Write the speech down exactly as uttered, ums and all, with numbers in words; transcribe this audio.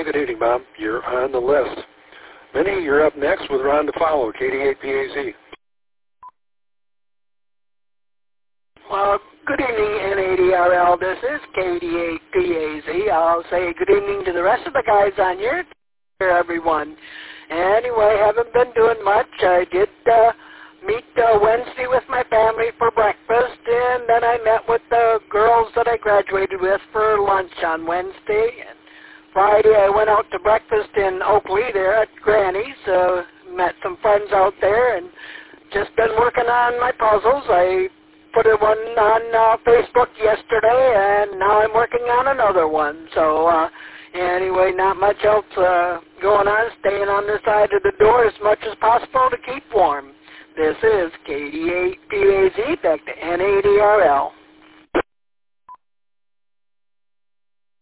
good evening, Bob. You're on the list. Minnie, you're up next with Ron to follow, K D eight P A Z. Well, good evening, N A D R L. This is K D eight P A Z. I'll say good evening to the rest of the guys on here, everyone. Anyway, haven't been doing much. I did uh, meet uh, Wednesday with my family for breakfast, and then I met with the girls that I graduated with for lunch on Wednesday. And Friday, I went out to breakfast in Oakley there at Granny's. Uh, met some friends out there, and just been working on my puzzles. I put one on uh, Facebook yesterday, and now I'm working on another one. So uh, anyway, not much else uh, going on, staying on the side of the door as much as possible to keep warm. This is K D eight P A Z, back to N A D R L.